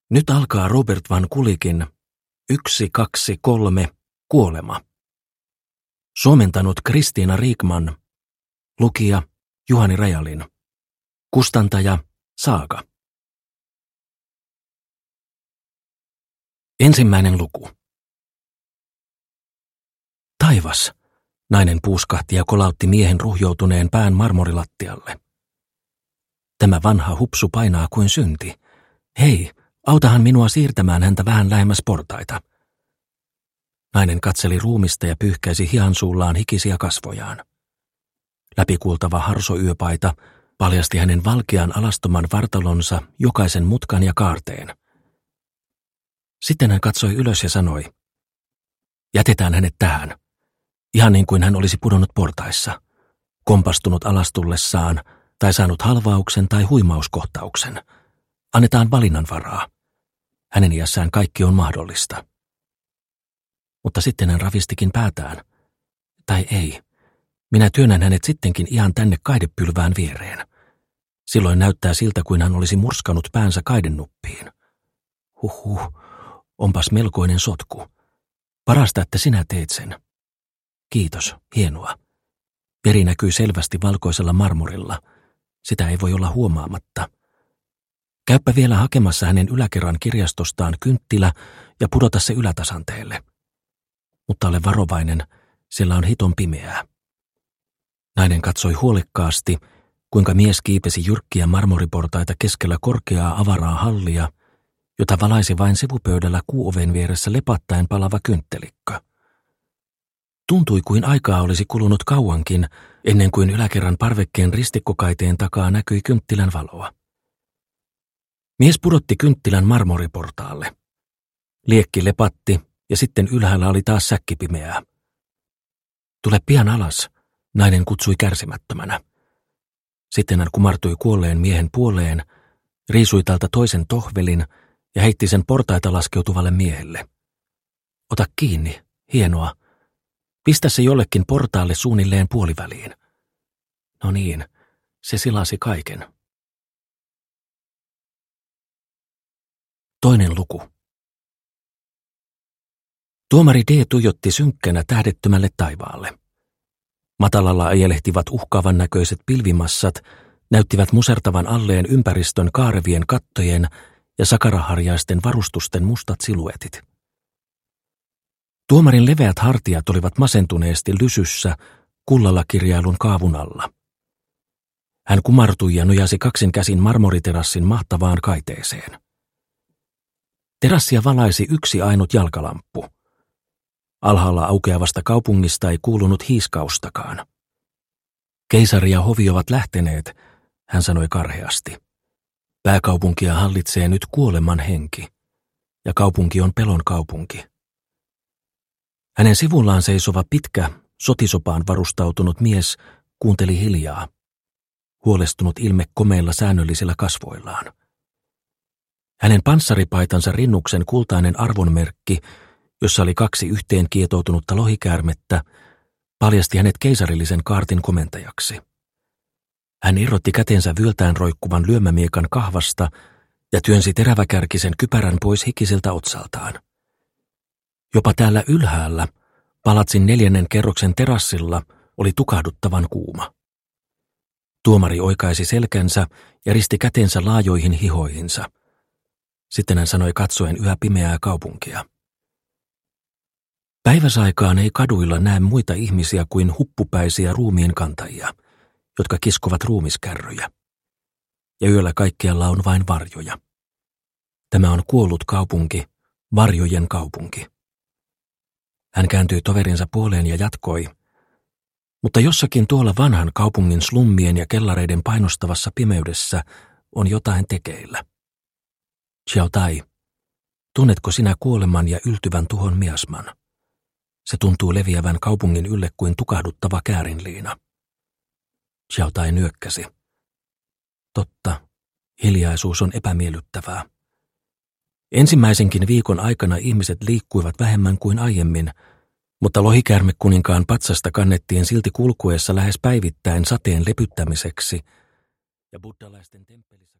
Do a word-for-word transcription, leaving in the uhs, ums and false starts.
Nyt alkaa Robert van Kulikin Yksi, kaksi, kolme, kuolema. Suomentanut Kristiina Riikman. Lukija Juhani Rajalin. Kustantaja Saaga. Ensimmäinen luku. Taivas, nainen puuskahti ja kolautti miehen ruhjoutuneen pään marmorilattialle. Tämä vanha hupsu painaa kuin synti. Hei, autahan minua siirtämään häntä vähän lähemmäs portaita. Nainen katseli ruumista ja pyyhkäisi hihansuullaan hikisiä kasvojaan. Läpikuultava harsoyöpaita paljasti hänen valkean alastoman vartalonsa jokaisen mutkan ja kaarteen. Sitten hän katsoi ylös ja sanoi, jätetään hänet tähän, ihan niin kuin hän olisi pudonnut portaissa, kompastunut alastullessaan tai saanut halvauksen tai huimauskohtauksen. Annetaan valinnanvaraa. Hänen iässään kaikki on mahdollista. Mutta sitten hän ravistikin päätään. Tai ei. Minä työnnän hänet sittenkin ihan tänne kaidepylvään viereen. Silloin näyttää siltä, kuin hän olisi murskanut päänsä kaidennuppiin. Huhhuh, onpas melkoinen sotku. Parasta, että sinä teet sen. Kiitos, hienoa. Veri näkyy selvästi valkoisella marmorilla. Sitä ei voi olla huomaamatta. Käyppä vielä hakemassa hänen yläkerran kirjastostaan kynttilä ja pudota se ylätasanteelle. Mutta ole varovainen, siellä on hiton pimeää. Nainen katsoi huolekkaasti, kuinka mies kiipesi jyrkkiä marmoriportaita keskellä korkeaa avaraa hallia, jota valaisi vain sivupöydällä kuuoven vieressä lepattaen palava kynttelikka. Tuntui kuin aikaa olisi kulunut kauankin, ennen kuin yläkerran parvekkeen ristikkokaiteen takaa näkyi kynttilän valoa. Mies pudotti kynttilän marmoriportaalle. Liekki lepatti ja sitten ylhäällä oli taas säkkipimeää. Tule pian alas, nainen kutsui kärsimättömänä. Sitten hän kumartui kuolleen miehen puoleen, riisui tältä toisen tohvelin ja heitti sen portaita laskeutuvalle miehelle. Ota kiinni, hienoa. Pistä se jollekin portaalle suunnilleen puoliväliin. No niin, se silasi kaiken. Toinen luku. Tuomari D. tuijotti synkkänä tähdettömälle taivaalle. Matalalla ajelehtivat uhkaavan näköiset pilvimassat näyttivät musertavan alleen ympäristön kaarevien kattojen ja sakaraharjaisten varustusten mustat siluetit. Tuomarin leveät hartiat olivat masentuneesti lysyssä kullalla kirjailun kaavun alla. Hän kumartui ja nojasi kaksin käsin marmoriterassin mahtavaan kaiteeseen. Terassia valaisi yksi ainut jalkalamppu. Alhaalla aukeavasta kaupungista ei kuulunut hiiskaustakaan. Keisari ja hovi ovat lähteneet, hän sanoi karheasti. Pääkaupunkia hallitsee nyt kuoleman henki, ja kaupunki on pelon kaupunki. Hänen sivullaan seisova pitkä, sotisopaan varustautunut mies kuunteli hiljaa, huolestunut ilme komeilla säännöllisillä kasvoillaan. Hänen panssaripaitansa rinnuksen kultainen arvonmerkki, jossa oli kaksi yhteen kietoutunutta lohikäärmettä, paljasti hänet keisarillisen kaartin komentajaksi. Hän irrotti kätensä vyöltään roikkuvan lyömämiekan kahvasta ja työnsi teräväkärkisen kypärän pois hikiseltä otsaltaan. Jopa täällä ylhäällä, palatsin neljännen kerroksen terassilla, oli tukahduttavan kuuma. Tuomari oikaisi selkänsä ja risti kätensä laajoihin hihoihinsa. Sitten hän sanoi katsoen yhä pimeää kaupunkia. Päiväsaikaan ei kaduilla näe muita ihmisiä kuin huppupäisiä ruumiin kantajia, jotka kiskovat ruumiskärryjä. Ja yöllä kaikkialla on vain varjoja. Tämä on kuollut kaupunki, varjojen kaupunki. Hän kääntyi toverinsa puoleen ja jatkoi. Mutta jossakin tuolla vanhan kaupungin slummien ja kellareiden painostavassa pimeydessä on jotain tekeillä. Xiao Tai, tunnetko sinä kuoleman ja yltyvän tuhon miasman? Se tuntuu leviävän kaupungin ylle kuin tukahduttava käärinliina. Xiao Tai nyökkäsi. Totta, hiljaisuus on epämiellyttävää. Ensimmäisenkin viikon aikana ihmiset liikkuivat vähemmän kuin aiemmin, mutta lohikäärmekuninkaan patsasta kannettiin silti kulkuessa lähes päivittäin sateen lepyttämiseksi, ja buddhalaisten temppelissä